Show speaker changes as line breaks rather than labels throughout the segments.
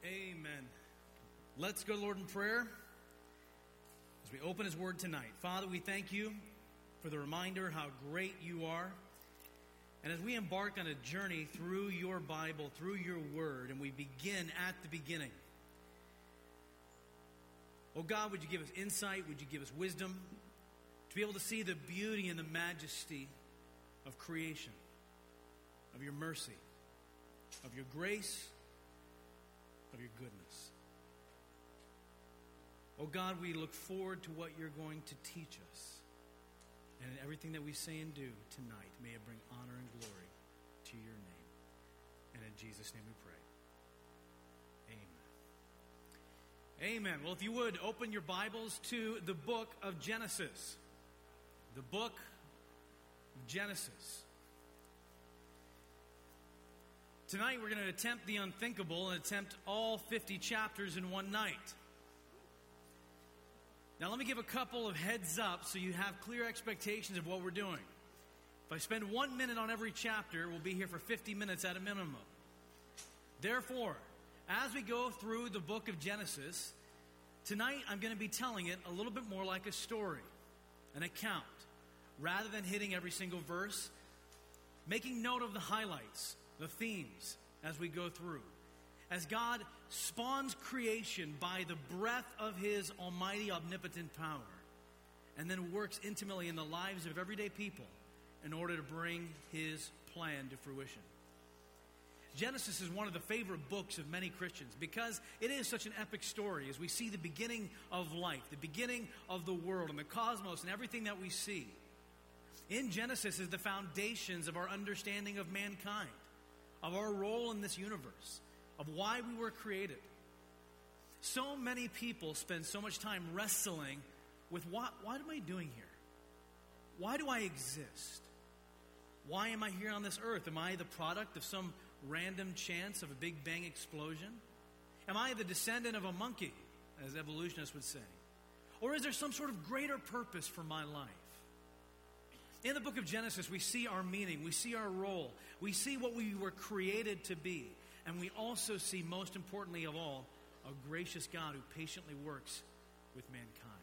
Amen. Let's go, Lord, in prayer as we open His Word tonight. Father, we thank You for the reminder how great You are. And as we embark on a journey through Your Bible, through Your Word, and we begin at the beginning, oh God, would You give us insight? Would You give us wisdom to be able to see the beauty and the majesty of creation, of Your mercy, of Your grace, of Your goodness. Oh God, we look forward to what You're going to teach us. And in everything that we say and do tonight, may it bring honor and glory to Your name. And in Jesus' name we pray. Amen. Amen. Well, if you would, open your Bibles to the book of Genesis. The book of Genesis. Tonight we're going to attempt the unthinkable and attempt all 50 chapters in one night. Now let me give a couple of heads up so you have clear expectations of what we're doing. If I spend 1 minute on every chapter, we'll be here for 50 minutes at a minimum. Therefore, as we go through the book of Genesis, tonight I'm going to be telling it a little bit more like a story, an account, rather than hitting every single verse, making note of the highlights, the themes as we go through. As God spawns creation by the breath of His almighty omnipotent power, and then works intimately in the lives of everyday people in order to bring His plan to fruition. Genesis is one of the favorite books of many Christians because it is such an epic story as we see the beginning of life, the beginning of the world and the cosmos and everything that we see. In Genesis is the foundations of our understanding of mankind, of our role in this universe, of why we were created. So many people spend so much time wrestling with what am I doing here? Why do I exist? Why am I here on this earth? Am I the product of some random chance of a Big Bang explosion? Am I the descendant of a monkey, as evolutionists would say? Or is there some sort of greater purpose for my life? In the book of Genesis, we see our meaning, we see our role, we see what we were created to be, and we also see, most importantly of all, a gracious God who patiently works with mankind.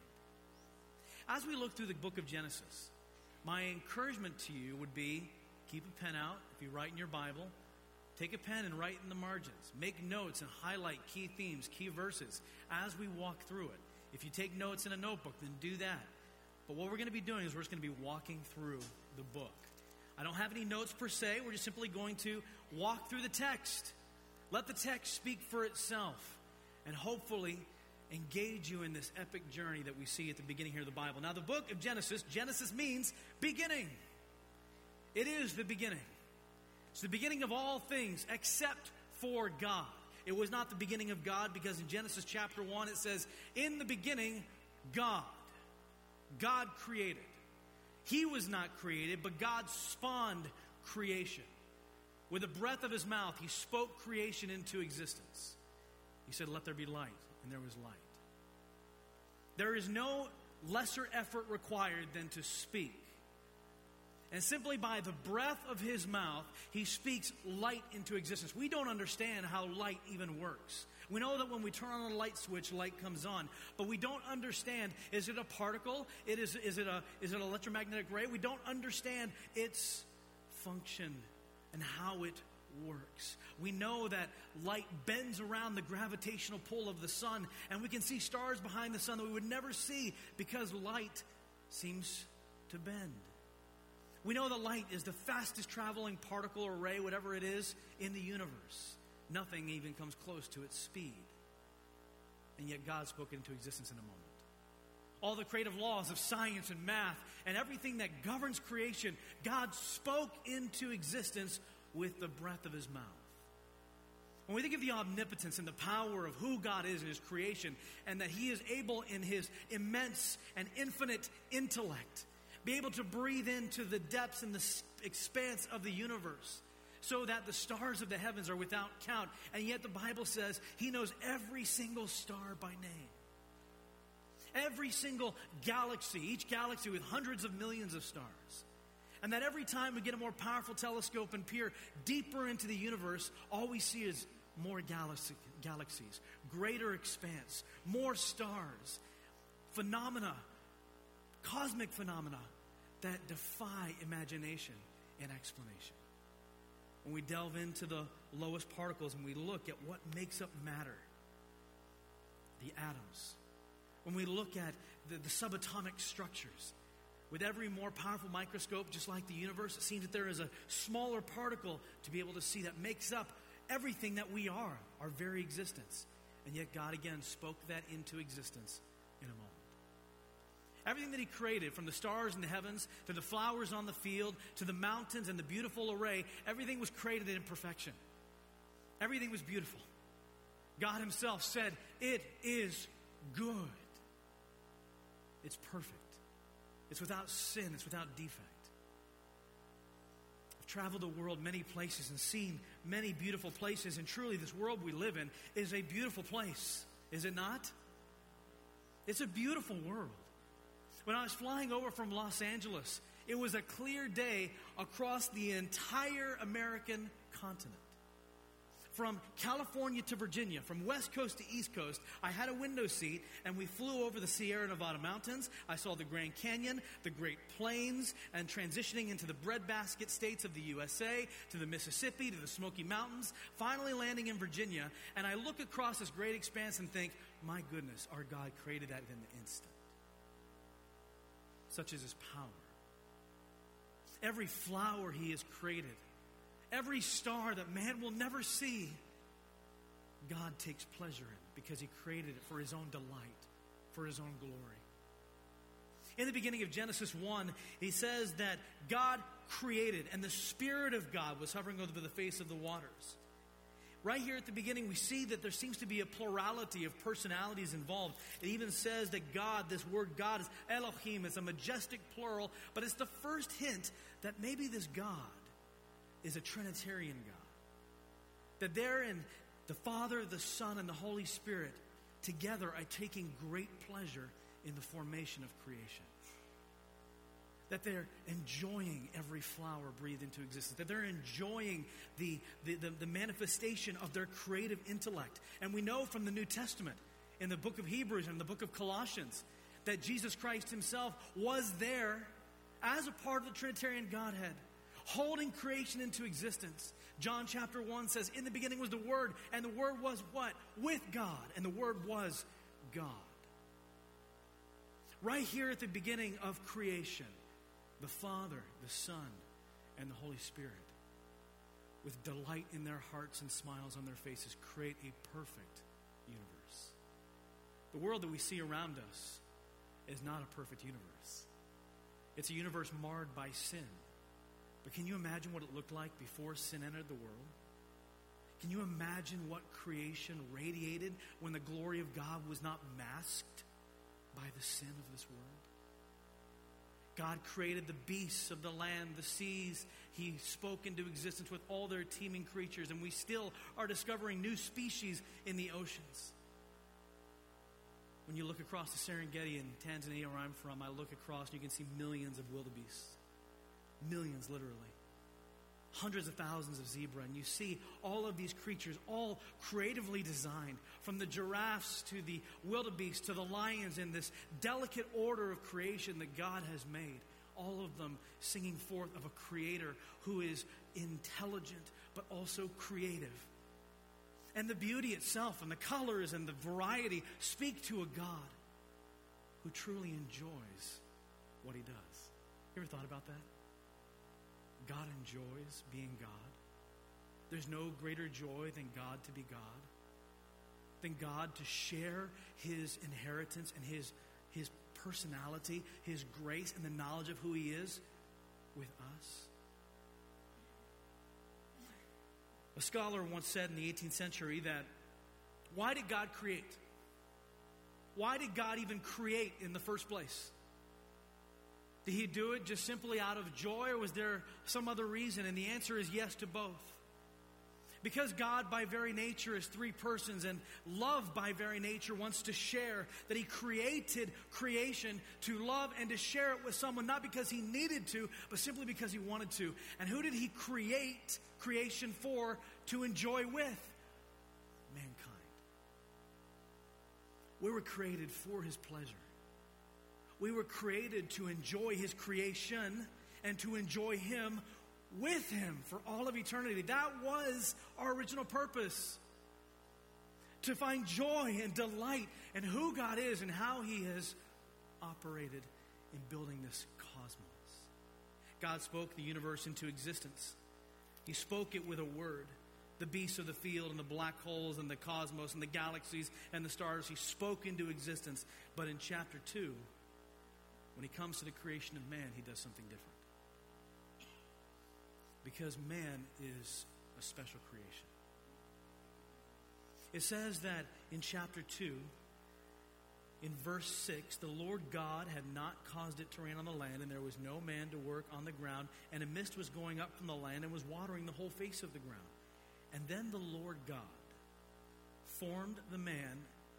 As we look through the book of Genesis, my encouragement to you would be, keep a pen out. If you write in your Bible, take a pen and write in the margins. Make notes and highlight key themes, key verses as we walk through it. If you take notes in a notebook, then do that. But what we're going to be doing is we're just going to be walking through the book. I don't have any notes per se. We're just simply going to walk through the text. Let the text speak for itself and hopefully engage you in this epic journey that we see at the beginning here of the Bible. Now, the book of Genesis means beginning. It is the beginning. It's the beginning of all things except for God. It was not the beginning of God because in Genesis chapter 1 it says, in the beginning, God. God created. He was not created, but God spawned creation. With the breath of His mouth, He spoke creation into existence. He said, let there be light, and there was light. There is no lesser effort required than to speak. And simply by the breath of His mouth, He speaks light into existence. We don't understand how light even works. We know that when we turn on a light switch, light comes on. But we don't understand, is it a particle? Is it an electromagnetic ray? We don't understand its function and how it works. We know that light bends around the gravitational pull of the sun, and we can see stars behind the sun that we would never see because light seems to bend. We know that light is the fastest traveling particle or ray, whatever it is, in the universe. Nothing even comes close to its speed. And yet God spoke it into existence in a moment. All the creative laws of science and math and everything that governs creation, God spoke into existence with the breath of His mouth. When we think of the omnipotence and the power of who God is in His creation, and that He is able in His immense and infinite intellect, be able to breathe into the depths and the expanse of the universe, so that the stars of the heavens are without count. And yet the Bible says He knows every single star by name. Every single galaxy, each galaxy with hundreds of millions of stars. And that every time we get a more powerful telescope and peer deeper into the universe, all we see is more galaxies, greater expanse, more stars, phenomena, cosmic phenomena that defy imagination and explanation. When we delve into the lowest particles and we look at what makes up matter, the atoms, when we look at the subatomic structures, with every more powerful microscope, just like the universe, it seems that there is a smaller particle to be able to see that makes up everything that we are, our very existence. And yet God again spoke that into existence in a moment. Everything that he created, from the stars in the heavens to the flowers on the field to the mountains and the beautiful array, everything was created in perfection. Everything was beautiful. God himself said, "It is good." It's perfect. It's without sin. It's without defect. I've traveled the world many places and seen many beautiful places, and truly this world we live in is a beautiful place. Is it not? It's a beautiful world. When I was flying over from Los Angeles, it was a clear day across the entire American continent. From California to Virginia, from West Coast to East Coast, I had a window seat, and we flew over the Sierra Nevada mountains. I saw the Grand Canyon, the Great Plains, and transitioning into the breadbasket states of the USA, to the Mississippi, to the Smoky Mountains, finally landing in Virginia. And I look across this great expanse and think, my goodness, our God created that in an instant. Such is his power. Every flower he has created, every star that man will never see, God takes pleasure in because he created it for his own delight, for his own glory. In the beginning of Genesis 1, he says that God created, and the Spirit of God was hovering over the face of the waters. Right here at the beginning, we see that there seems to be a plurality of personalities involved. It even says that God, this word God, is Elohim. It's a majestic plural, but it's the first hint that maybe this God is a Trinitarian God. That therein, the Father, the Son, and the Holy Spirit together are taking great pleasure in the formation of creation. That they're enjoying every flower breathed into existence. That they're enjoying the manifestation of their creative intellect. And we know from the New Testament, in the book of Hebrews and the book of Colossians, that Jesus Christ himself was there as a part of the Trinitarian Godhead, holding creation into existence. John chapter 1 says, in the beginning was the Word, and the Word was what? With God, and the Word was God. Right here at the beginning of creation, the Father, the Son, and the Holy Spirit, with delight in their hearts and smiles on their faces, create a perfect universe. The world that we see around us is not a perfect universe. It's a universe marred by sin. But can you imagine what it looked like before sin entered the world? Can you imagine what creation radiated when the glory of God was not masked by the sin of this world? God created the beasts of the land, the seas. He spoke into existence with all their teeming creatures, and we still are discovering new species in the oceans. When you look across the Serengeti in Tanzania, where I'm from, I look across and you can see millions of wildebeests. Millions, literally. Hundreds of thousands of zebra. And you see all of these creatures, all creatively designed, from the giraffes to the wildebeest to the lions, in this delicate order of creation that God has made. All of them singing forth of a creator who is intelligent but also creative. And the beauty itself and the colors and the variety speak to a God who truly enjoys what he does. You ever thought about that? God enjoys being God. There's no greater joy than God to be God, than God to share his inheritance and his personality, his grace, and the knowledge of who he is with us. A scholar once said in the 18th century that, why did God create? Why did God even create in the first place? Did he do it just simply out of joy, or was there some other reason? And the answer is yes to both. Because God by very nature is three persons, and love by very nature wants to share, that he created creation to love and to share it with someone, not because he needed to, but simply because he wanted to. And who did he create creation for, to enjoy with? We were created for his pleasure. We were created to enjoy his creation and to enjoy him with him for all of eternity. That was our original purpose. To find joy and delight in who God is and how he has operated in building this cosmos. God spoke the universe into existence. He spoke it with a word. The beasts of the field and the black holes and the cosmos and the galaxies and the stars, he spoke into existence. But in chapter 2, when he comes to the creation of man, he does something different. Because man is a special creation. It says that in chapter 2, in verse 6, the Lord God had not caused it to rain on the land, and there was no man to work on the ground, and a mist was going up from the land and was watering the whole face of the ground. And then the Lord God formed the man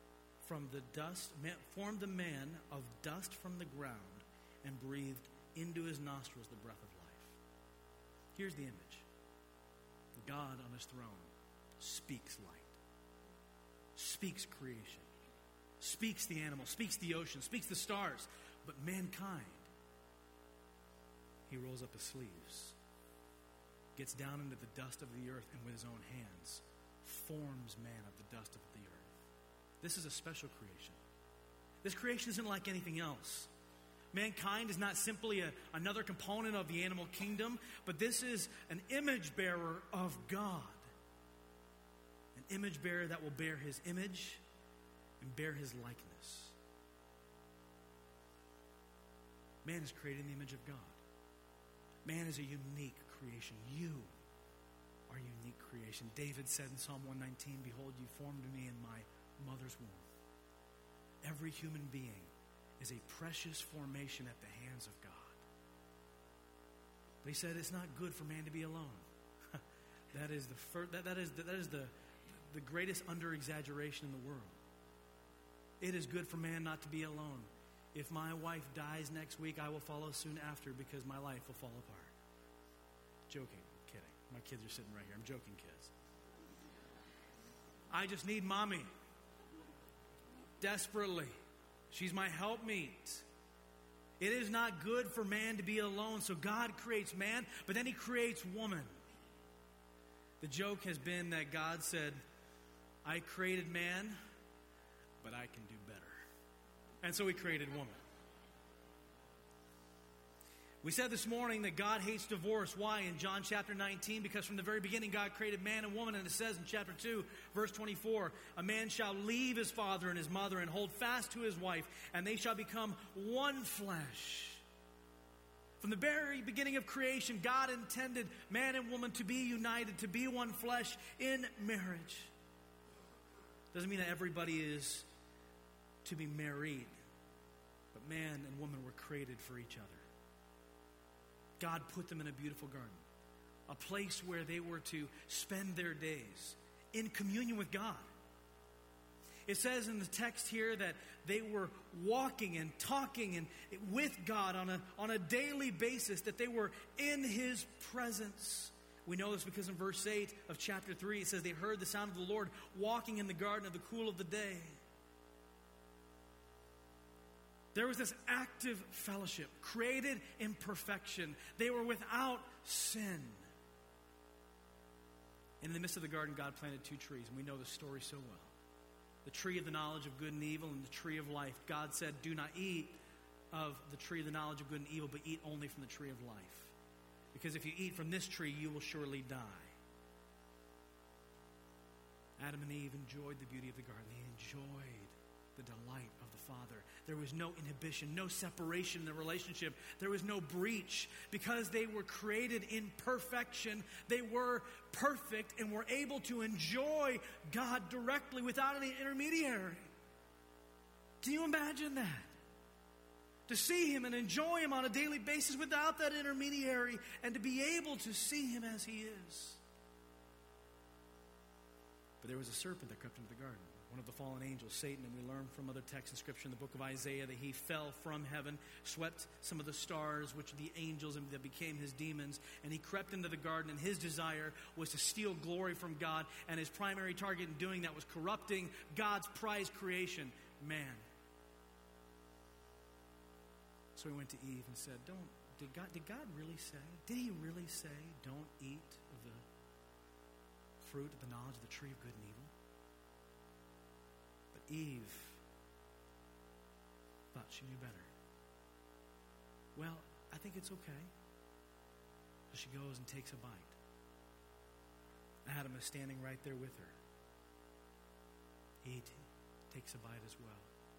of dust from the ground and breathed into his nostrils the breath of life. Here's the image. God on his throne speaks light, speaks creation, speaks the animal, speaks the ocean, speaks the stars. But mankind, he rolls up his sleeves, gets down into the dust of the earth, and with his own hands forms man of the dust of the earth. This is a special creation. This creation isn't like anything else. Mankind is not simply another component of the animal kingdom, but this is an image bearer of God. An image bearer that will bear his image and bear his likeness. Man is created in the image of God. Man is a unique creation. You are a unique creation. David said in Psalm 119, "Behold, you formed me in my mother's womb." Every human being is a precious formation at the hands of God. But he said it's not good for man to be alone. That is the greatest under-exaggeration in the world. It is good for man not to be alone. If my wife dies next week, I will follow soon after because my life will fall apart. Joking, kidding. My kids are sitting right here. I'm joking, kids. I just need mommy. Desperately. She's my helpmeet. It is not good for man to be alone. So God creates man, but then he creates woman. The joke has been that God said, I created man, but I can do better. And so he created woman. We said this morning that God hates divorce. Why? In John chapter 19, because from the very beginning God created man and woman, and it says in chapter 2, verse 24, a man shall leave his father and his mother and hold fast to his wife, and they shall become one flesh. From the very beginning of creation, God intended man and woman to be united, to be one flesh in marriage. Doesn't mean that everybody is to be married, but man and woman were created for each other. God put them in a beautiful garden, a place where they were to spend their days in communion with God. It says in the text here that they were walking and talking and with God on a daily basis, that they were in his presence. We know this because in verse 8 of chapter 3, it says they heard the sound of the Lord walking in the garden of the cool of the day. There was this active fellowship, created in perfection. They were without sin. And in the midst of the garden, God planted two trees, and we know the story so well. The tree of the knowledge of good and evil and the tree of life. God said, do not eat of the tree of the knowledge of good and evil, but eat only from the tree of life. Because if you eat from this tree, you will surely die. Adam and Eve enjoyed the beauty of the garden. They enjoyed the delight of the Father. There was no inhibition, no separation in the relationship. There was no breach. Because they were created in perfection, they were perfect and were able to enjoy God directly without any intermediary. Can you imagine that? To see him and enjoy him on a daily basis without that intermediary, and to be able to see him as he is. But there was a serpent that crept into the garden. One of the fallen angels, Satan, and we learn from other texts in Scripture in the book of Isaiah that he fell from heaven, swept some of the stars, which are the angels, and that became his demons, and he crept into the garden, and his desire was to steal glory from God, and his primary target in doing that was corrupting God's prized creation, man. So he went to Eve and said, did God really say? Did he really say, don't eat of the fruit of the knowledge of the tree of good and evil? But Eve thought she knew better. Well, I think it's okay. So she goes and takes a bite. Adam is standing right there with her. He takes a bite as well.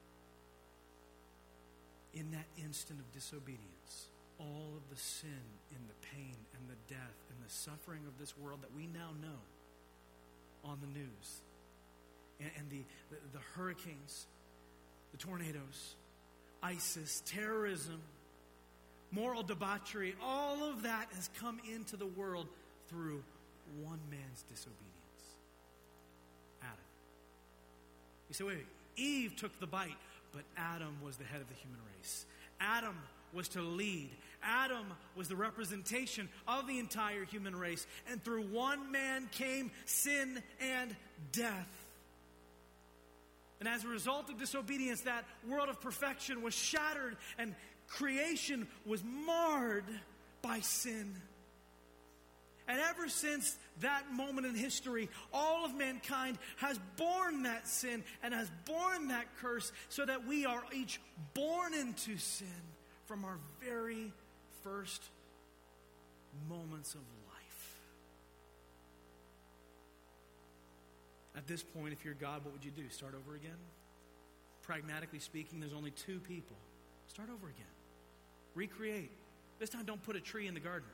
In that instant of disobedience, all of the sin and the pain and the death and the suffering of this world that we now know on the news, and the hurricanes, the tornadoes, ISIS, terrorism, moral debauchery, all of that has come into the world through one man's disobedience. Adam. You say, wait, Eve took the bite, but Adam was the head of the human race. Adam was to lead. Adam was the representation of the entire human race. And through one man came sin and death. And as a result of disobedience, that world of perfection was shattered and creation was marred by sin. And ever since that moment in history, all of mankind has borne that sin and has borne that curse, so that we are each born into sin from our very first moments of life. At this point, if you're God, what would you do? Start over again? Pragmatically speaking, there's only two people. Start over again. Recreate. This time, don't put a tree in the garden.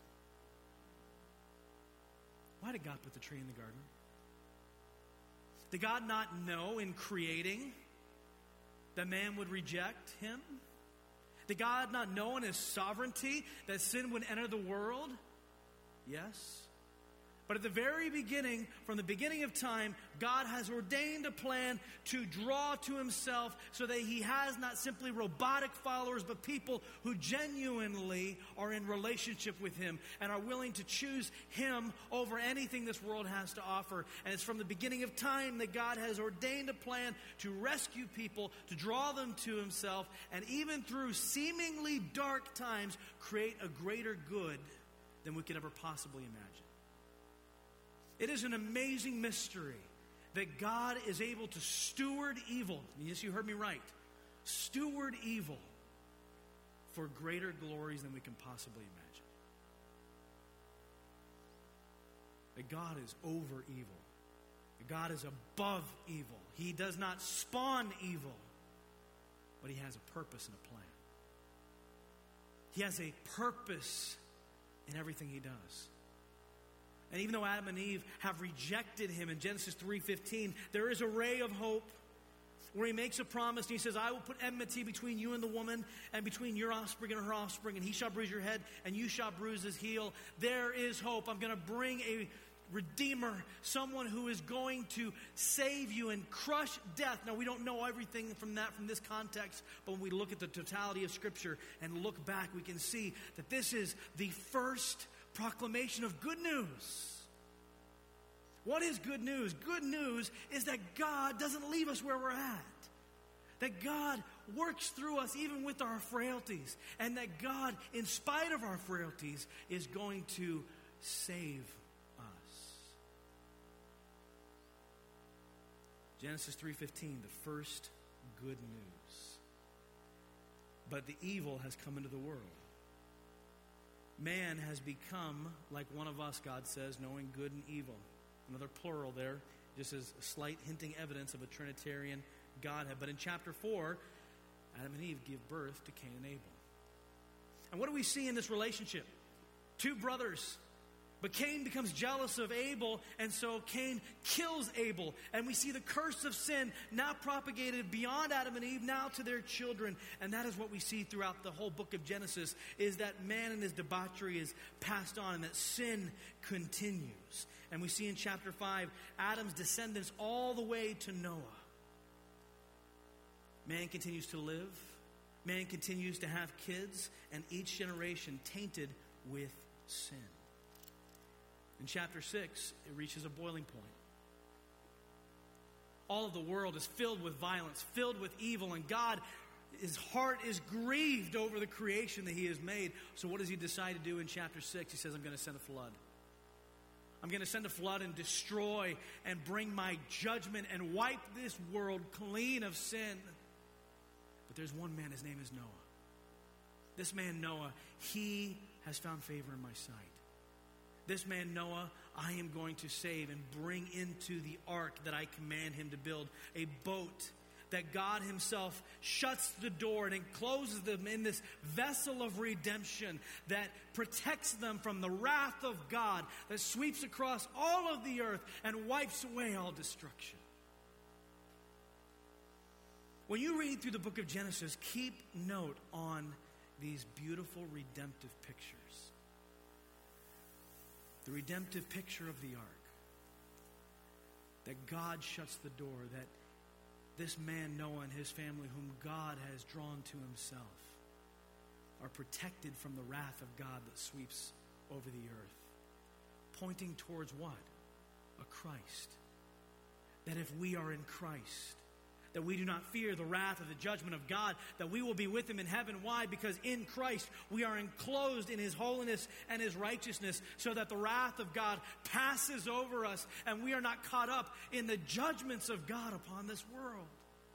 Why did God put the tree in the garden? Did God not know in creating that man would reject him? Did God not know in his sovereignty that sin would enter the world? Yes. But at the very beginning, from the beginning of time, God has ordained a plan to draw to himself, so that he has not simply robotic followers, but people who genuinely are in relationship with him and are willing to choose him over anything this world has to offer. And it's from the beginning of time that God has ordained a plan to rescue people, to draw them to himself, and even through seemingly dark times, create a greater good than we could ever possibly imagine. It is an amazing mystery that God is able to steward evil. Yes, you heard me right. Steward evil for greater glories than we can possibly imagine. That God is over evil. That God is above evil. He does not spawn evil, but he has a purpose and a plan. He has a purpose in everything he does. And even though Adam and Eve have rejected him in Genesis 3:15, there is a ray of hope where he makes a promise and he says, I will put enmity between you and the woman, and between your offspring and her offspring, and he shall bruise your head and you shall bruise his heel. There is hope. I'm going to bring a Redeemer, someone who is going to save you and crush death. Now, we don't know everything from this context, but when we look at the totality of Scripture and look back, we can see that this is the first proclamation of good news. What is good news? Good news is that God doesn't leave us where we're at. That God works through us even with our frailties. And that God, in spite of our frailties, is going to save us. Genesis 3:15, the first good news. But the evil has come into the world. Man has become like one of us, God says, knowing good and evil. Another plural there, just as slight hinting evidence of a Trinitarian Godhead. But in chapter 4, Adam and Eve give birth to Cain and Abel. And what do we see in this relationship? Two brothers. But Cain becomes jealous of Abel, and so Cain kills Abel. And we see the curse of sin now propagated beyond Adam and Eve, now to their children. And that is what we see throughout the whole book of Genesis, is that man and his debauchery is passed on, and that sin continues. And we see in chapter 5, Adam's descendants all the way to Noah. Man continues to live. Man continues to have kids, and each generation tainted with sin. In chapter 6, it reaches a boiling point. all of the world is filled with violence, filled with evil, and God, his heart is grieved over the creation that he has made. So what does he decide to do in chapter 6? He says, I'm going to send a flood. I'm going to send a flood and destroy and bring my judgment and wipe this world clean of sin. But there's one man, his name is Noah. This man, Noah, he has found favor in my sight. This man, Noah, I am going to save and bring into the ark that I command him to build, a boat that God himself shuts the door and encloses them in this vessel of redemption that protects them from the wrath of God that sweeps across all of the earth and wipes away all destruction. When you read through the book of Genesis, keep note on these beautiful redemptive pictures. The redemptive picture of the ark. That God shuts the door, that this man, Noah, and his family, whom God has drawn to himself, are protected from the wrath of God that sweeps over the earth. Pointing towards what? A Christ. That if we are in Christ, that we do not fear the wrath of the judgment of God, that we will be with him in heaven. Why? Because in Christ we are enclosed in his holiness and his righteousness, so that the wrath of God passes over us and we are not caught up in the judgments of God upon this world.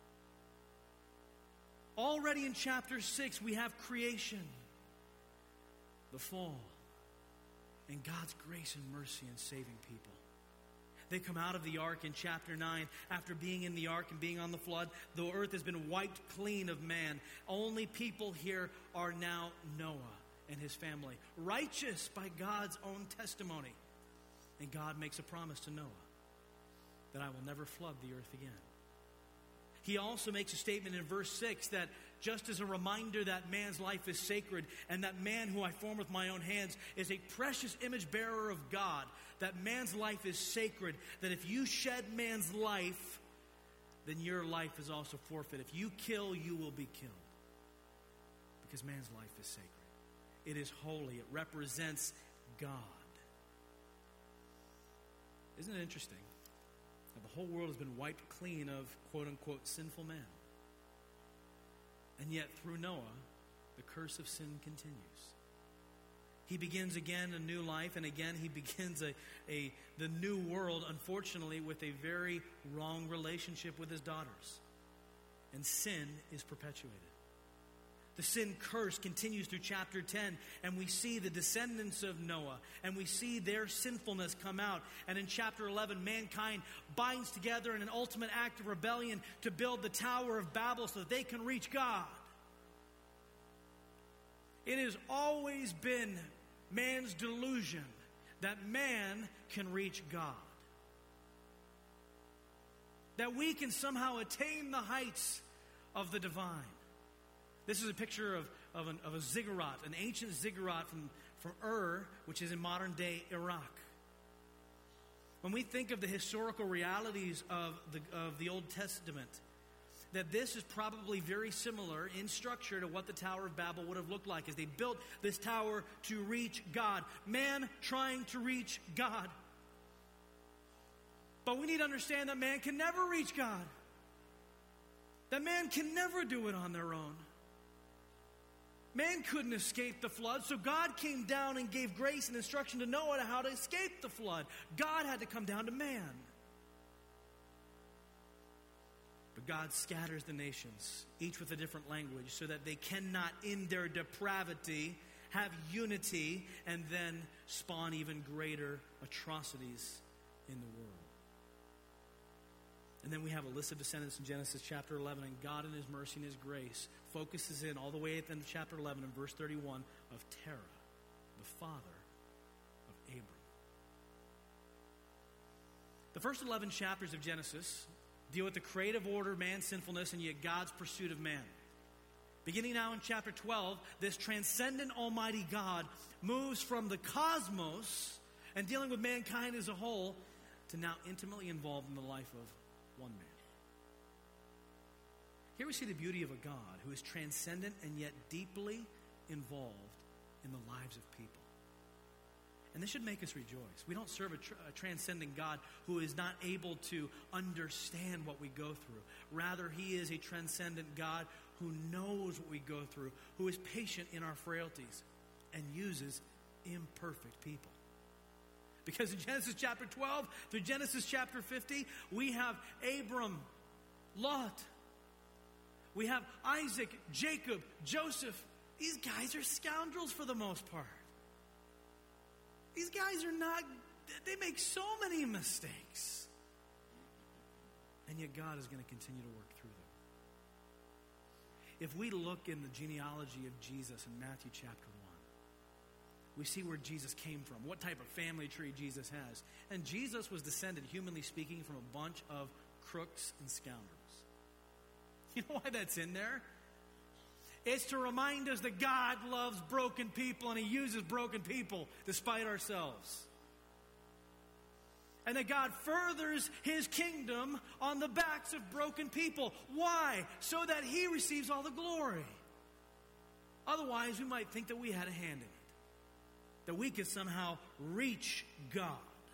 Already in chapter 6 we have creation, the fall, and God's grace and mercy in saving people. They come out of the ark in chapter 9. After being in the ark and being on the flood, the earth has been wiped clean of man. Only people here are now Noah and his family, righteous by God's own testimony. And God makes a promise to Noah that I will never flood the earth again. He also makes a statement in verse 6 that just as a reminder that man's life is sacred and that man who I form with my own hands is a precious image bearer of God, that man's life is sacred, that if you shed man's life, then your life is also forfeit. If you kill, you will be killed. Because man's life is sacred. It is holy. It represents God. Isn't it interesting? The whole world has been wiped clean of quote-unquote sinful man. And yet through Noah, the curse of sin continues. He begins again a new life, and again he begins the new world, unfortunately, with a very wrong relationship with his daughters. And sin is perpetuated. The sin curse continues through chapter 10, and we see the descendants of Noah, and we see their sinfulness come out. And in chapter 11, mankind binds together in an ultimate act of rebellion to build the Tower of Babel so that they can reach God. It has always been man's delusion that man can reach God. That we can somehow attain the heights of the divine. This is a picture of a ziggurat, an ancient ziggurat from Ur, which is in modern-day Iraq. When we think of the historical realities of the Old Testament, that this is probably very similar in structure to what the Tower of Babel would have looked like as they built this tower to reach God. Man trying to reach God. But we need to understand that man can never reach God. That man can never do it on their own. Man couldn't escape the flood, so God came down and gave grace and instruction to Noah on how to escape the flood. God had to come down to man. But God scatters the nations, each with a different language, so that they cannot, in their depravity, have unity and then spawn even greater atrocities in the world. And then we have a list of descendants in Genesis chapter 11, and God in his mercy and his grace focuses in all the way at the end of chapter 11 and verse 31 of Terah, the father of Abram. The first 11 chapters of Genesis deal with the creative order of man's sinfulness and yet God's pursuit of man. Beginning now in chapter 12, this transcendent almighty God moves from the cosmos and dealing with mankind as a whole to now intimately involved in the life of one man. Here we see the beauty of a God who is transcendent and yet deeply involved in the lives of people. And this should make us rejoice. We don't serve a transcendent God who is not able to understand what we go through. Rather, he is a transcendent God who knows what we go through, who is patient in our frailties, and uses imperfect people. Because in Genesis chapter 12 through Genesis chapter 50, we have Abram, Lot. We have Isaac, Jacob, Joseph. These guys are scoundrels for the most part. These guys are not, they make so many mistakes. And yet God is going to continue to work through them. If we look in the genealogy of Jesus in Matthew chapter 1, we see where Jesus came from, what type of family tree Jesus has. And Jesus was descended, humanly speaking, from a bunch of crooks and scoundrels. You know why that's in there? It's to remind us that God loves broken people and he uses broken people despite ourselves. And that God furthers his kingdom on the backs of broken people. Why? So that he receives all the glory. Otherwise, we might think that we had a hand in it. That we could somehow reach God.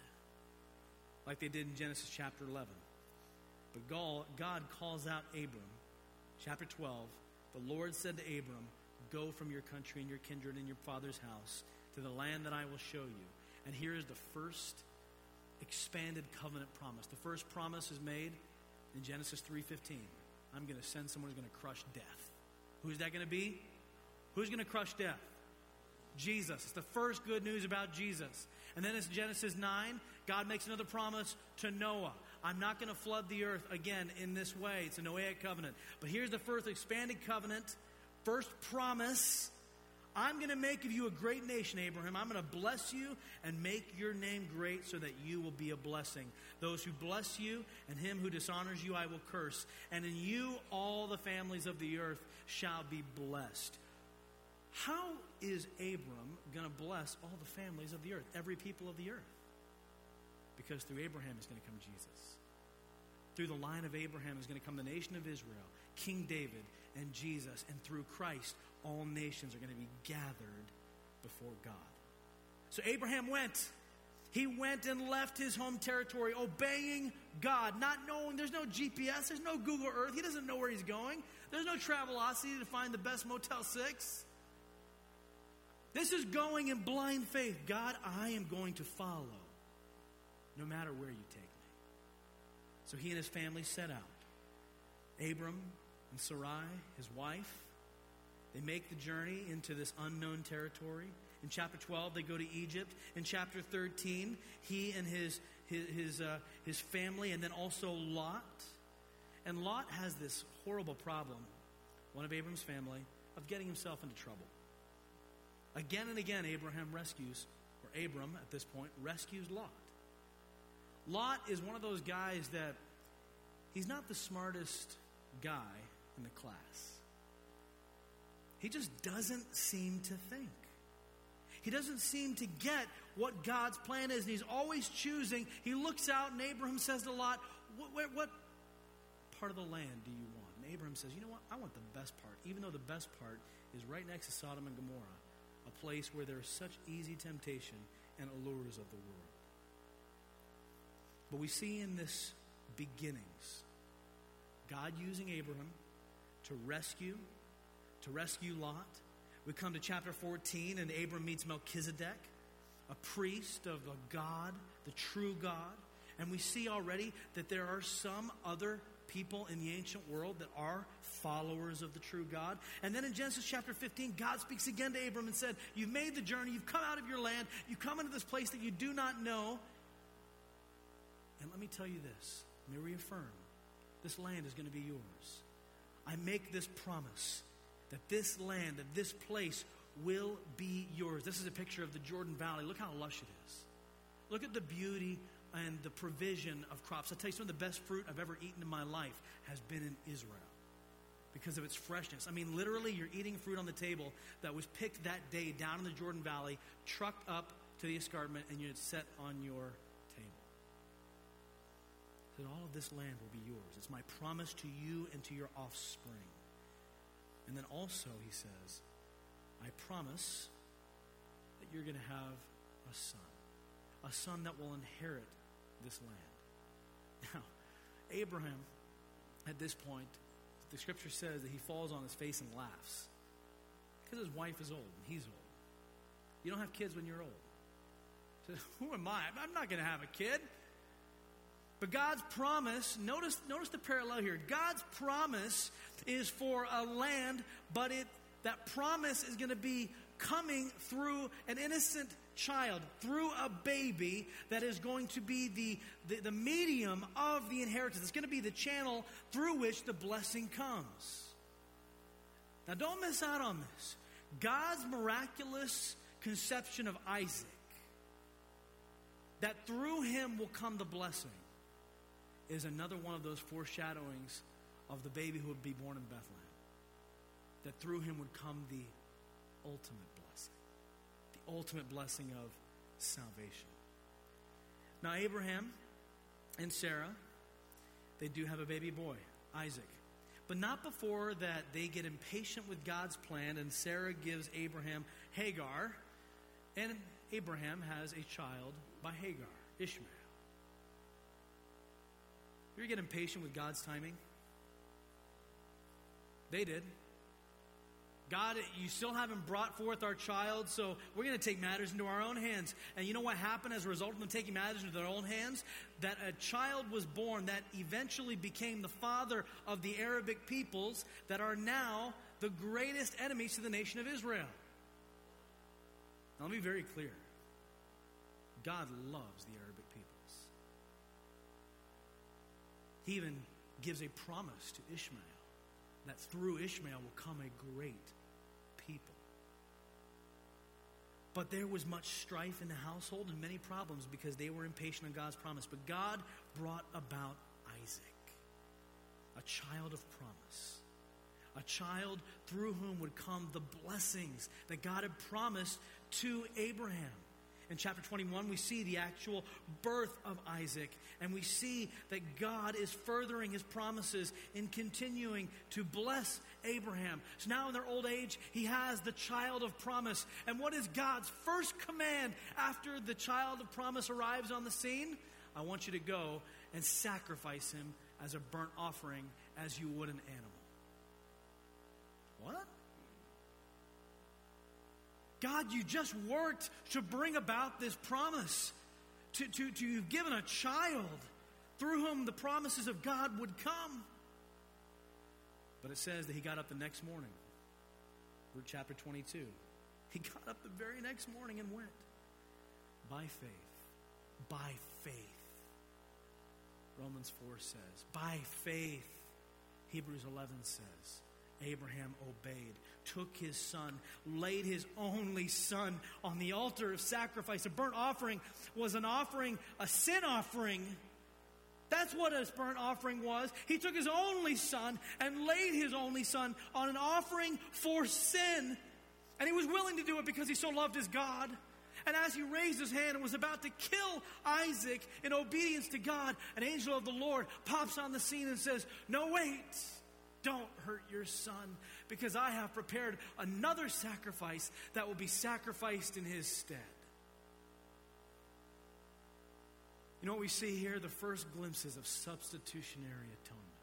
Like they did in Genesis chapter 11. But God calls out Abram. Chapter 12. The Lord said to Abram, go from your country and your kindred and your father's house to the land that I will show you. And here is the first expanded covenant promise. The first promise is made in Genesis 3:15. I'm going to send someone who's going to crush death. Who's that going to be? Who's going to crush death? Jesus. It's the first good news about Jesus. And then it's Genesis 9. God makes another promise to Noah. I'm not going to flood the earth again in this way. It's a Noahic covenant. But here's the first expanded covenant. First promise. I'm going to make of you a great nation, Abraham. I'm going to bless you and make your name great so that you will be a blessing. Those who bless you and him who dishonors you I will curse. And in you all the families of the earth shall be blessed. How is Abram going to bless all the families of the earth, every people of the earth? Because through Abraham is going to come Jesus. Through the line of Abraham is going to come the nation of Israel, King David, and Jesus. And through Christ, all nations are going to be gathered before God. So Abraham went. He went and left his home territory, obeying God, not knowing, there's no GPS, there's no Google Earth. He doesn't know where he's going. There's no Travelocity to find the best Motel 6. This is going in blind faith. God, I am going to follow no matter where you take me. So he and his family set out. Abram and Sarai, his wife, they make the journey into this unknown territory. In chapter 12, they go to Egypt. In chapter 13, he and his family, and then also Lot. And Lot has this horrible problem, one of Abram's family, of getting himself into trouble. Again and again, Abram at this point, rescues Lot. Lot is one of those guys that he's not the smartest guy in the class. He just doesn't seem to think. He doesn't seem to get what God's plan is, and he's always choosing. He looks out, and Abraham says to Lot, what part of the land do you want? And Abraham says, you know what? I want the best part, even though the best part is right next to Sodom and Gomorrah, a place where there's such easy temptation and allures of the world. But we see in this beginnings, God using Abraham to rescue Lot. We come to chapter 14, and Abram meets Melchizedek, a priest of a God, the true God. And we see already that there are some other people in the ancient world that are followers of the true God. And then in Genesis chapter 15, God speaks again to Abram and said, you've made the journey, you've come out of your land, you've come into this place that you do not know. And let me tell you this, let me reaffirm, this land is going to be yours. I make this promise that this land, that this place will be yours. This is a picture of the Jordan Valley. Look how lush it is. Look at the beauty and the provision of crops. I'll tell you, some of the best fruit I've ever eaten in my life has been in Israel because of its freshness. I mean, literally, you're eating fruit on the table that was picked that day down in the Jordan Valley, trucked up to the escarpment, and it's set on your table. That all of this land will be yours. It's my promise to you and to your offspring. And then also, he says, I promise that you're going to have a son that will inherit this land. Now, Abraham, at this point, the scripture says that he falls on his face and laughs because his wife is old and he's old. You don't have kids when you're old. He says, who am I? I'm not going to have a kid. But God's promise, notice the parallel here. God's promise is for a land, but that promise is going to be coming through an innocent child, through a baby that is going to be the medium of the inheritance. It's going to be the channel through which the blessing comes. Now don't miss out on this. God's miraculous conception of Isaac, that through him will come the blessing, is another one of those foreshadowings of the baby who would be born in Bethlehem. That through him would come the ultimate blessing of salvation. Now Abraham and Sarah, they do have a baby boy, Isaac. But not before that they get impatient with God's plan and Sarah gives Abraham Hagar, and Abraham has a child by Hagar, Ishmael. You ever get impatient with God's timing? They did. God, you still haven't brought forth our child, so we're going to take matters into our own hands. And you know what happened as a result of them taking matters into their own hands? That a child was born that eventually became the father of the Arabic peoples that are now the greatest enemies to the nation of Israel. Now, let me be very clear. God loves the Arabic peoples. He even gives a promise to Ishmael that through Ishmael will come a great people. But there was much strife in the household and many problems because they were impatient on God's promise. But God brought about Isaac, a child of promise, a child through whom would come the blessings that God had promised to Abraham. In chapter 21, we see the actual birth of Isaac, and we see that God is furthering his promises in continuing to bless Abraham. So now in their old age, he has the child of promise. And what is God's first command after the child of promise arrives on the scene? I want you to go and sacrifice him as a burnt offering as you would an animal. What? God, you just worked to bring about this promise. You've given a child through whom the promises of God would come. But it says that he got up the next morning. Luke chapter 22. He got up the very next morning and went. By faith. By faith. Romans 4 says. By faith. Hebrews 11 says. Abraham obeyed, took his son, laid his only son on the altar of sacrifice. A burnt offering was an offering, a sin offering. That's what a burnt offering was. He took his only son and laid his only son on an offering for sin. And he was willing to do it because he so loved his God. And as he raised his hand and was about to kill Isaac in obedience to God, an angel of the Lord pops on the scene and says, "No, wait. Don't hurt your son, because I have prepared another sacrifice that will be sacrificed in his stead." You know what we see here? The first glimpses of substitutionary atonement.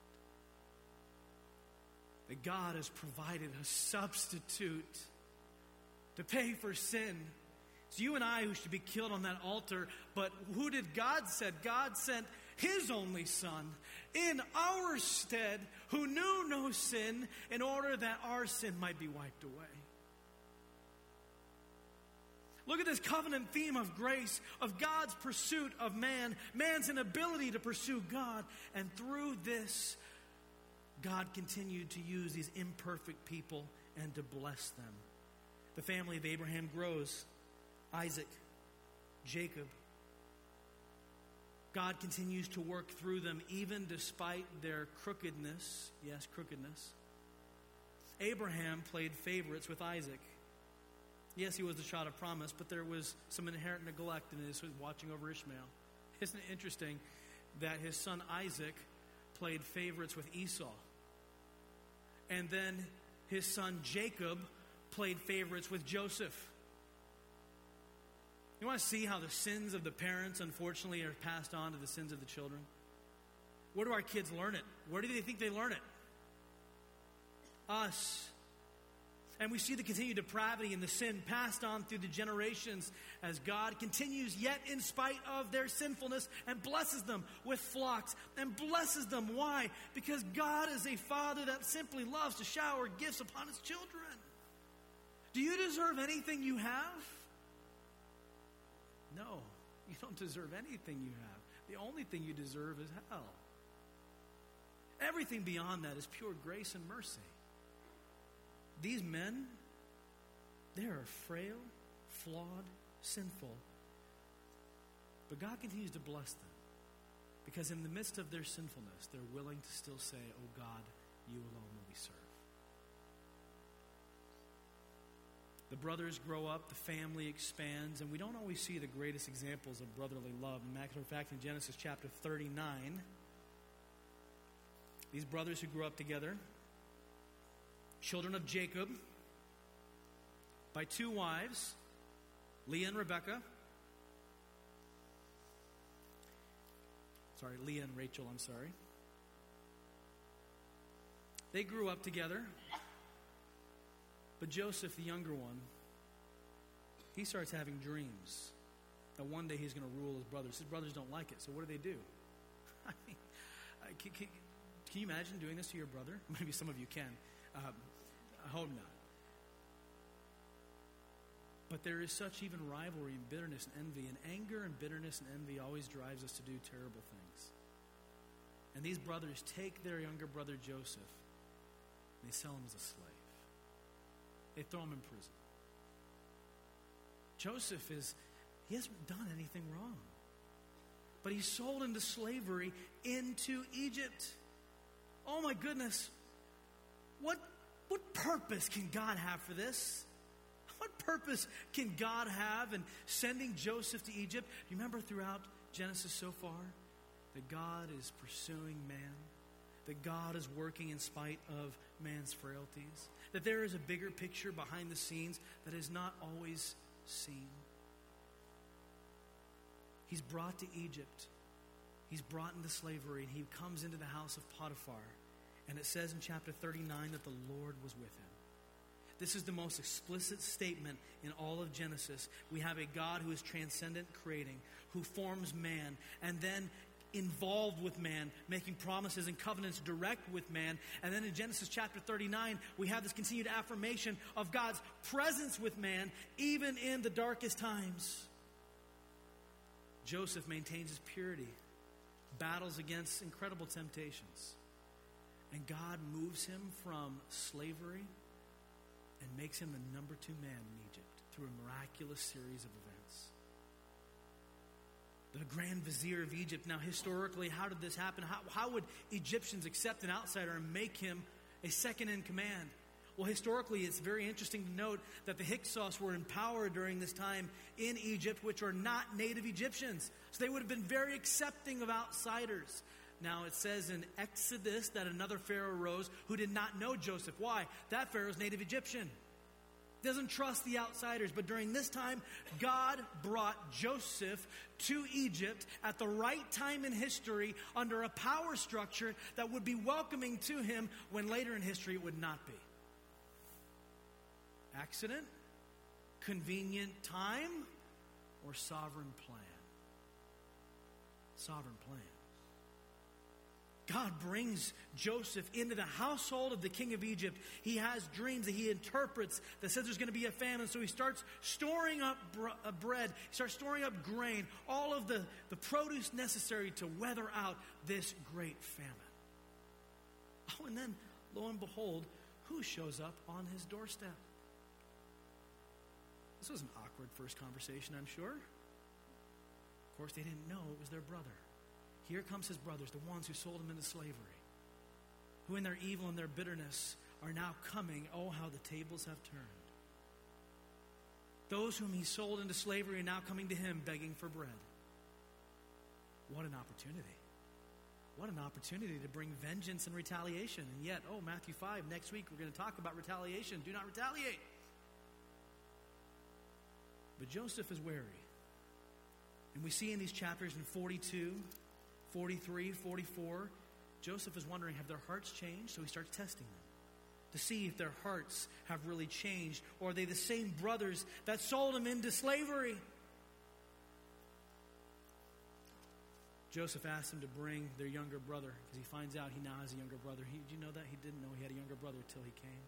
That God has provided a substitute to pay for sin. It's you and I who should be killed on that altar, but who did God send? God sent his only son in our stead, who knew no sin, in order that our sin might be wiped away. Look at this covenant theme of grace, of God's pursuit of man, man's inability to pursue God. And through this, God continued to use these imperfect people and to bless them. The family of Abraham grows. Isaac, Jacob. God continues to work through them even despite their crookedness. Yes, crookedness. Abraham played favorites with Isaac. Yes, he was the child of promise, but there was some inherent neglect in his watching over Ishmael. Isn't it interesting that his son Isaac played favorites with Esau? And then his son Jacob played favorites with Joseph. You want to see how the sins of the parents, unfortunately, are passed on to the sins of the children? Where do our kids learn it? Where do they think they learn it? Us. And we see the continued depravity and the sin passed on through the generations as God continues, yet in spite of their sinfulness, and blesses them with flocks and blesses them. Why? Because God is a Father that simply loves to shower gifts upon His children. Do you deserve anything you have? No, you don't deserve anything you have. The only thing you deserve is hell. Everything beyond that is pure grace and mercy. These men, they are frail, flawed, sinful. But God continues to bless them. Because in the midst of their sinfulness, they're willing to still say, "Oh God, you alone will we serve." The brothers grow up, the family expands, and we don't always see the greatest examples of brotherly love. As a matter of fact, in Genesis chapter 39, these brothers who grew up together, children of Jacob, by two wives, Leah and Rebekah. Leah and Rachel, I'm sorry. They grew up together. But Joseph, the younger one, he starts having dreams that one day he's going to rule his brothers. His brothers don't like it, so what do? I mean, can you imagine doing this to your brother? Maybe some of you can. I hope not. But there is such even rivalry and bitterness and envy, and anger and bitterness and envy always drives us to do terrible things. And these brothers take their younger brother Joseph, and they sell him as a slave. They throw him in prison. Joseph he hasn't done anything wrong. But he's sold into slavery into Egypt. Oh my goodness. What purpose can God have for this? What purpose can God have in sending Joseph to Egypt? Do you remember throughout Genesis so far that God is pursuing man? That God is working in spite of man's frailties? That there is a bigger picture behind the scenes that is not always seen? He's brought to Egypt. He's brought into slavery, and he comes into the house of Potiphar. And it says in chapter 39 that the Lord was with him. This is the most explicit statement in all of Genesis. We have a God who is transcendent creating, who forms man, and then involved with man, making promises and covenants direct with man. And then in Genesis chapter 39, we have this continued affirmation of God's presence with man, even in the darkest times. Joseph maintains his purity, battles against incredible temptations. And God moves him from slavery and makes him the number 2 man in Egypt through a miraculous series of events. The Grand Vizier of Egypt. Now, historically, how did this happen? How would Egyptians accept an outsider and make him a second in command? Well, historically, it's very interesting to note that the Hyksos were in power during this time in Egypt, which are not native Egyptians. So they would have been very accepting of outsiders. Now, it says in Exodus that another Pharaoh arose who did not know Joseph. Why? That Pharaoh's native Egyptian. Doesn't trust the outsiders. But during this time, God brought Joseph to Egypt at the right time in history under a power structure that would be welcoming to him when later in history it would not be. Accident? Convenient time? Or sovereign plan? Sovereign plan. God brings Joseph into the household of the king of Egypt. He has dreams that he interprets that says there's going to be a famine. So he starts storing up bread. He starts storing up grain. All of the produce necessary to weather out this great famine. Oh, and then, lo and behold, who shows up on his doorstep? This was an awkward first conversation, I'm sure. Of course, they didn't know it was their brother. Here comes his brothers, the ones who sold him into slavery, who in their evil and their bitterness are now coming. Oh, how the tables have turned. Those whom he sold into slavery are now coming to him begging for bread. What an opportunity. What an opportunity to bring vengeance and retaliation. And yet, Matthew 5, next week we're going to talk about retaliation. Do not retaliate. But Joseph is wary. And we see in these chapters in 42, 43, 44, Joseph is wondering, have their hearts changed? So he starts testing them to see if their hearts have really changed. Or are they the same brothers that sold him into slavery? Joseph asks them to bring their younger brother because he finds out he now has a younger brother. Did you know that? He didn't know he had a younger brother till they came.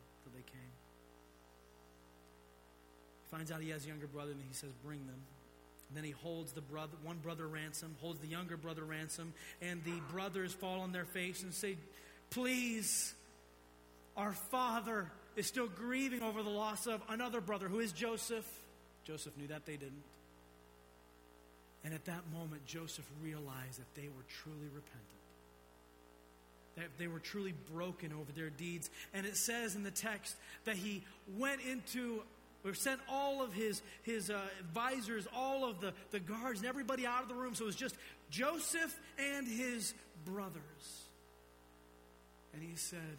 He finds out he has a younger brother, and he says, bring them. And then he holds one brother ransom, holds the younger brother ransom, and the brothers fall on their face and say, please, our father is still grieving over the loss of another brother who is Joseph. Joseph knew that, they didn't. And at that moment, Joseph realized that they were truly repentant. That they were truly broken over their deeds. And it says in the text that he went into, or sent all of his advisors, all of the guards, and everybody out of the room. So it was just Joseph and his brothers. And he said,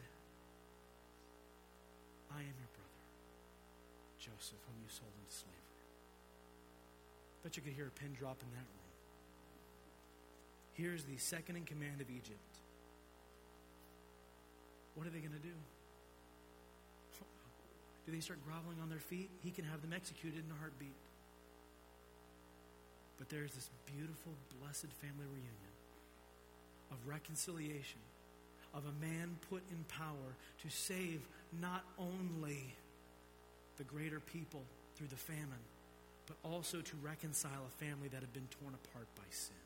I am your brother, Joseph, whom you sold into slavery. Bet you could hear a pin drop in that room. Here's the second in command of Egypt. What are they going to do? Do they start groveling on their feet? He can have them executed in a heartbeat. But there's this beautiful, blessed family reunion of reconciliation, of a man put in power to save not only the greater people through the famine, but also to reconcile a family that had been torn apart by sin.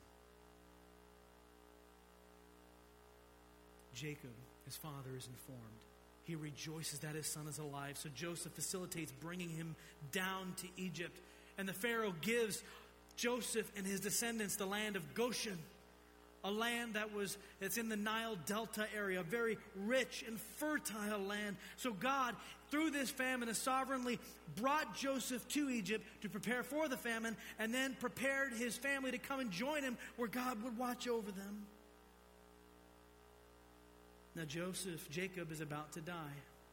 Jacob, his father, is informed. He rejoices that his son is alive. So Joseph facilitates bringing him down to Egypt. And the Pharaoh gives Joseph and his descendants the land of Goshen, a land that's in the Nile Delta area, a very rich and fertile land. So God, through this famine, has sovereignly brought Joseph to Egypt to prepare for the famine, and then prepared his family to come and join him where God would watch over them. Now Jacob is about to die.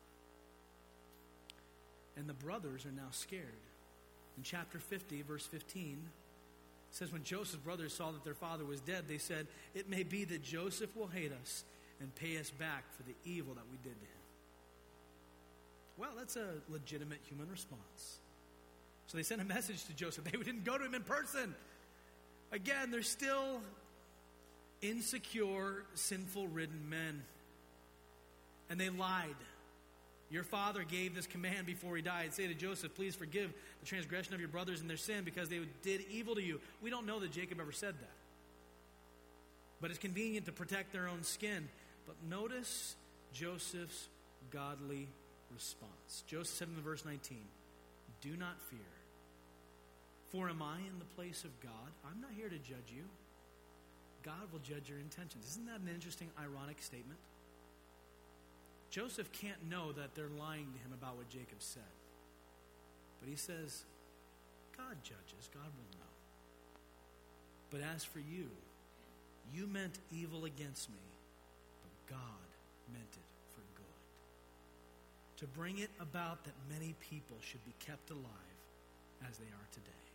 And the brothers are now scared. In chapter 50, verse 15, it says, when Joseph's brothers saw that their father was dead, they said, it may be that Joseph will hate us and pay us back for the evil that we did to him. Well, that's a legitimate human response. So they sent a message to Joseph. They didn't go to him in person. Again, they're still insecure, sinful-ridden men. And they lied. Your father gave this command before he died. Say to Joseph, please forgive the transgression of your brothers and their sin because they did evil to you. We don't know that Jacob ever said that. But it's convenient to protect their own skin. But notice Joseph's godly response. Joseph said in verse 19, do not fear. For am I in the place of God? I'm not here to judge you. God will judge your intentions. Isn't that an interesting, ironic statement? Joseph can't know that they're lying to him about what Jacob said. But he says, God judges, God will know. But as for you, you meant evil against me, but God meant it for good. To bring it about that many people should be kept alive as they are today.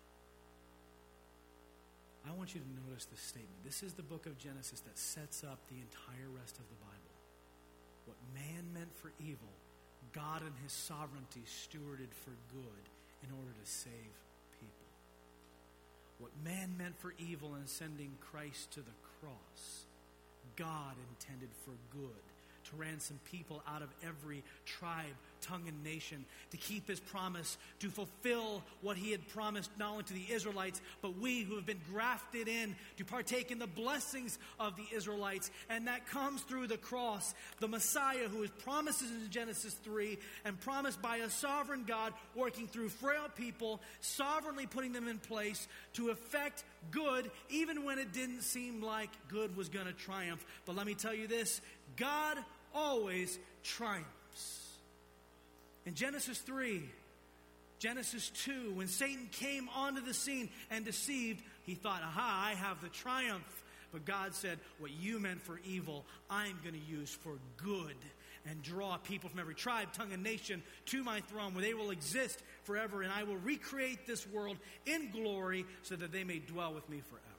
I want you to notice this statement. This is the book of Genesis that sets up the entire rest of the Bible. What man meant for evil, God in his sovereignty stewarded for good in order to save people. What man meant for evil in sending Christ to the cross, God intended for good, to ransom people out of every tribe, tongue, and nation, to keep his promise, to fulfill what he had promised not only to the Israelites, but we who have been grafted in to partake in the blessings of the Israelites. And that comes through the cross, the Messiah who is promised in Genesis 3 and promised by a sovereign God working through frail people, sovereignly putting them in place to effect good even when it didn't seem like good was going to triumph. But let me tell you this, God always triumphs. In Genesis 3, Genesis 2, when Satan came onto the scene and deceived, he thought, aha, I have the triumph. But God said, what you meant for evil, I'm going to use for good. and draw people from every tribe, tongue, and nation to my throne, where they will exist forever, and I will recreate this world in glory so that they may dwell with me forever.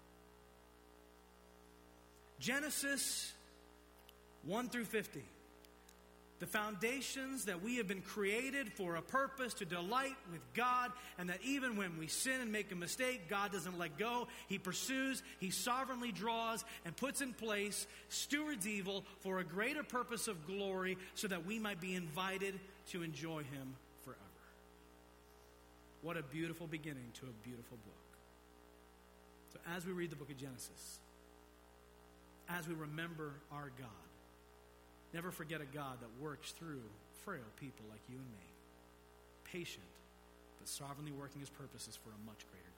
Genesis 1 through 50. The foundations that we have been created for a purpose to delight with God, and that even when we sin and make a mistake, God doesn't let go. He pursues, He sovereignly draws and puts in place, stewards evil for a greater purpose of glory so that we might be invited to enjoy Him forever. What a beautiful beginning to a beautiful book. So as we read the book of Genesis, as we remember our God, never forget a God that works through frail people like you and me. Patient, but sovereignly working His purposes for a much greater